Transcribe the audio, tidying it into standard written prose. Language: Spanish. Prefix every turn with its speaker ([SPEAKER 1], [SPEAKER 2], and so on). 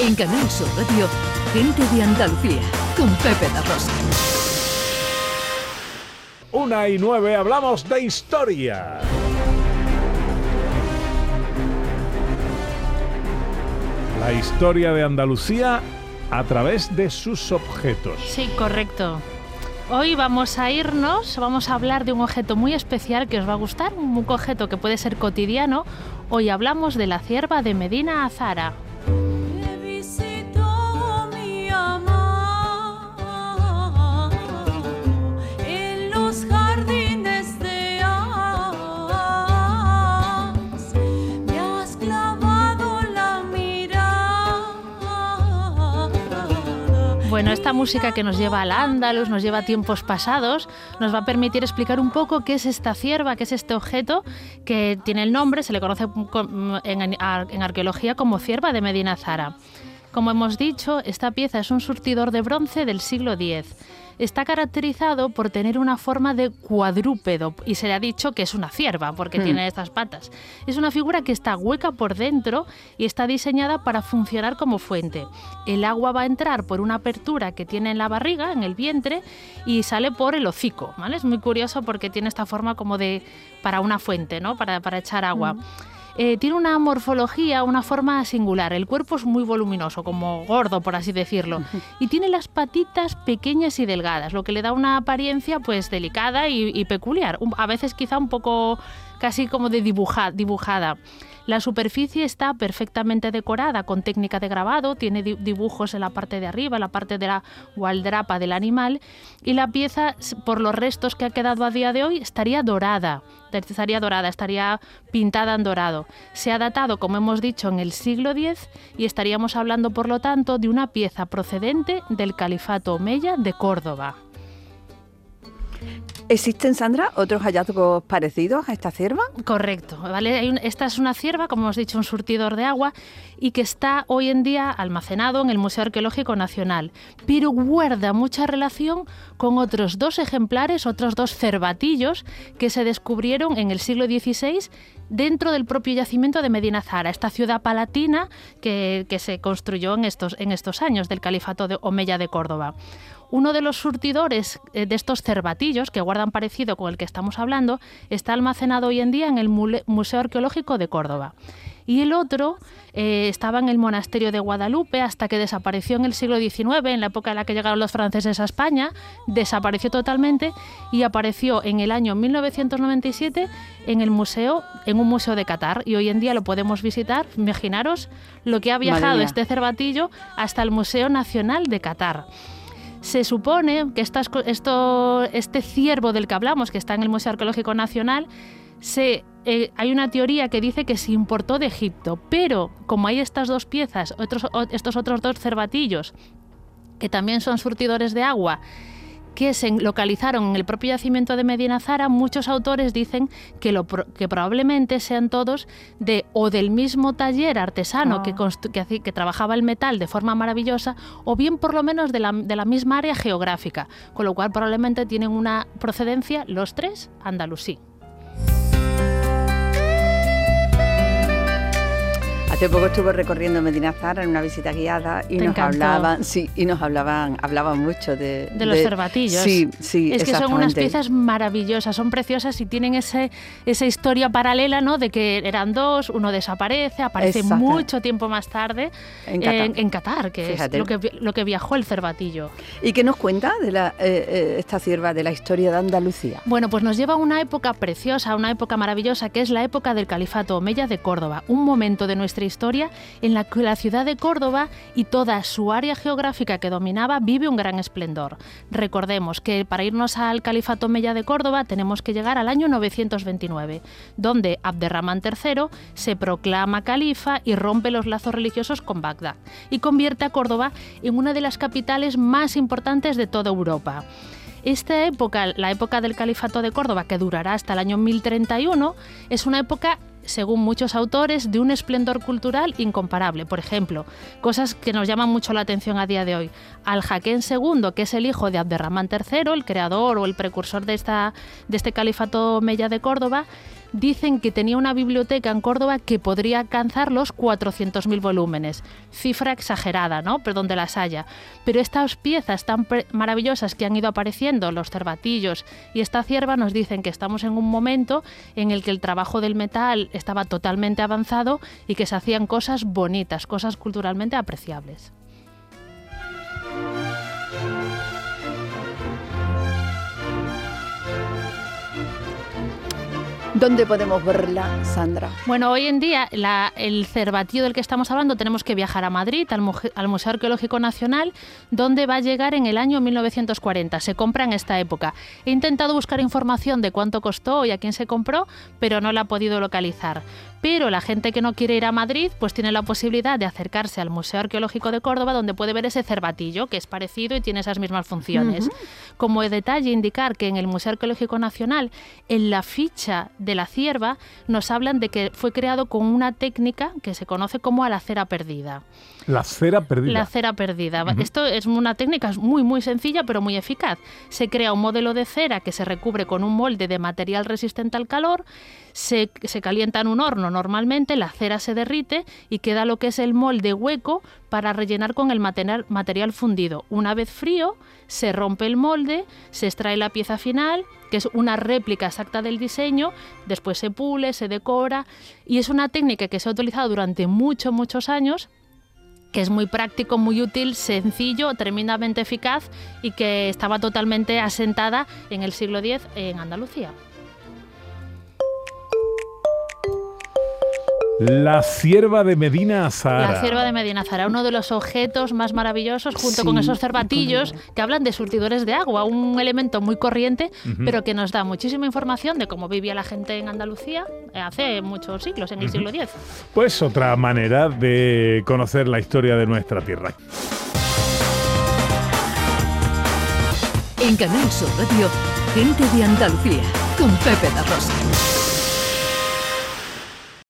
[SPEAKER 1] En Canal Sur Radio, Gente de Andalucía, con Pepe da Rosa.
[SPEAKER 2] 1:09, hablamos de historia. La historia de Andalucía a través de sus objetos.
[SPEAKER 3] Sí, correcto. Hoy vamos a hablar de un objeto muy especial que os va a gustar, un objeto que puede ser cotidiano. Hoy hablamos de la cierva de Medina Azara. Bueno, esta música que nos lleva al Andalus, nos lleva a tiempos pasados, nos va a permitir explicar un poco qué es esta cierva, qué es este objeto que tiene el nombre, se le conoce en arqueología como cierva de Medina Azara. Como hemos dicho, esta pieza es un surtidor de bronce del siglo X. Está caracterizado por tener una forma de cuadrúpedo y se le ha dicho que es una cierva porque tiene estas patas. Es una figura que está hueca por dentro y está diseñada para funcionar como fuente. El agua va a entrar por una apertura que tiene en la barriga, en el vientre, y sale por el hocico, ¿vale? Es muy curioso porque tiene esta forma como para una fuente, ¿no? Para echar agua. Tiene una morfología, una forma singular. El cuerpo es muy voluminoso, como gordo, por así decirlo. Y tiene las patitas pequeñas y delgadas, lo que le da una apariencia pues delicada y peculiar. A veces quizá un poco casi como de dibujada. La superficie está perfectamente decorada con técnica de grabado, tiene dibujos en la parte de arriba, en la parte de la gualdrapa del animal, y la pieza, por los restos que ha quedado a día de hoy, estaría dorada, estaría pintada en dorado. Se ha datado, como hemos dicho, en el siglo X y estaríamos hablando, por lo tanto, de una pieza procedente del Califato Omeya de Córdoba.
[SPEAKER 4] ¿Existen, Sandra, otros hallazgos parecidos a esta cierva?
[SPEAKER 3] Correcto, ¿vale? Esta es una cierva, como hemos dicho, un surtidor de agua y que está hoy en día almacenado en el Museo Arqueológico Nacional, pero guarda mucha relación con otros dos ejemplares, otros dos cervatillos que se descubrieron en el siglo XVI dentro del propio yacimiento de Medina Azara, esta ciudad palatina que se construyó en estos años del Califato de Omeya de Córdoba. Uno de los surtidores de estos cervatillos, que guardan parecido con el que estamos hablando, está almacenado hoy en día en el Museo Arqueológico de Córdoba. Y el otro estaba en el monasterio de Guadalupe hasta que desapareció en el siglo XIX, en la época en la que llegaron los franceses a España, desapareció totalmente y apareció en el año 1997 en un museo de Qatar. Y hoy en día lo podemos visitar. Imaginaros lo que ha viajado este cervatillo hasta el Museo Nacional de Qatar. Se supone que este ciervo del que hablamos, que está en el Museo Arqueológico Nacional, hay una teoría que dice que se importó de Egipto, pero como hay estas dos piezas, estos otros dos cervatillos, que también son surtidores de agua, que se localizaron en el propio yacimiento de Medina Azara, muchos autores dicen que probablemente sean todos del mismo taller artesano que trabajaba el metal de forma maravillosa, o bien por lo menos de la misma área geográfica, con lo cual probablemente tienen una procedencia los tres andalusí.
[SPEAKER 4] Hace poco estuve recorriendo Medina Azara en una visita guiada y nos hablaban mucho de
[SPEAKER 3] los cervatillos.
[SPEAKER 4] Sí,
[SPEAKER 3] es que son unas piezas maravillosas, son preciosas y tienen esa historia paralela, ¿no? De que eran dos, uno desaparece, aparece mucho tiempo más tarde en Qatar, que fíjate, es lo que viajó el cervatillo.
[SPEAKER 4] ¿Y qué nos cuenta de esta cierva de la historia de Andalucía?
[SPEAKER 3] Bueno, pues nos lleva a una época preciosa, una época maravillosa, que es la época del Califato Omeya de Córdoba, un momento de nuestra historia en la que la ciudad de Córdoba y toda su área geográfica que dominaba vive un gran esplendor. Recordemos que para irnos al Califato Omeya de Córdoba tenemos que llegar al año 929, donde Abderramán III se proclama califa y rompe los lazos religiosos con Bagdad y convierte a Córdoba en una de las capitales más importantes de toda Europa. Esta época, la época del Califato de Córdoba, que durará hasta el año 1031, es una época según muchos autores, de un esplendor cultural incomparable. Por ejemplo, cosas que nos llaman mucho la atención a día de hoy. Al-Hakem II, que es el hijo de Abderramán III, el creador o el precursor de este califato omeya de Córdoba, dicen que tenía una biblioteca en Córdoba que podría alcanzar los 400.000 volúmenes. Cifra exagerada, ¿no? Pero donde las haya. Pero estas piezas tan maravillosas que han ido apareciendo, los cervatillos y esta cierva, nos dicen que estamos en un momento en el que el trabajo del metal estaba totalmente avanzado y que se hacían cosas bonitas, cosas culturalmente apreciables.
[SPEAKER 4] ¿Dónde podemos verla, Sandra?
[SPEAKER 3] Bueno, hoy en día el cervatillo del que estamos hablando tenemos que viajar a Madrid, al Museo Arqueológico Nacional, donde va a llegar en el año 1940. Se compra en esta época. He intentado buscar información de cuánto costó y a quién se compró, pero no la he podido localizar. Pero la gente que no quiere ir a Madrid pues tiene la posibilidad de acercarse al Museo Arqueológico de Córdoba, donde puede ver ese cervatillo, que es parecido y tiene esas mismas funciones. Como detalle, indicar que en el Museo Arqueológico Nacional, en la ficha de la cierva, nos hablan de que fue creado con una técnica que se conoce como la cera perdida.
[SPEAKER 2] La cera perdida.
[SPEAKER 3] La cera perdida. Esto es una técnica muy, muy sencilla, pero muy eficaz. Se crea un modelo de cera que se recubre con un molde de material resistente al calor, se calienta en un horno normalmente, la cera se derrite y queda lo que es el molde hueco para rellenar con el material fundido. Una vez frío, se rompe el molde, se extrae la pieza final, que es una réplica exacta del diseño, después se pule, se decora, y es una técnica que se ha utilizado durante muchos años, que es muy práctico, muy útil, sencillo, tremendamente eficaz y que estaba totalmente asentada en el siglo X en Andalucía.
[SPEAKER 2] La cierva de Medina Azahara.
[SPEAKER 3] La cierva de Medina Azahara, uno de los objetos más maravillosos, junto con esos cervatillos que hablan de surtidores de agua, un elemento muy corriente, pero que nos da muchísima información de cómo vivía la gente en Andalucía hace muchos siglos, en el siglo X.
[SPEAKER 2] Pues otra manera de conocer la historia de nuestra tierra.
[SPEAKER 1] En Canal Sur Radio, Gente de Andalucía, con Pepe da Rosa.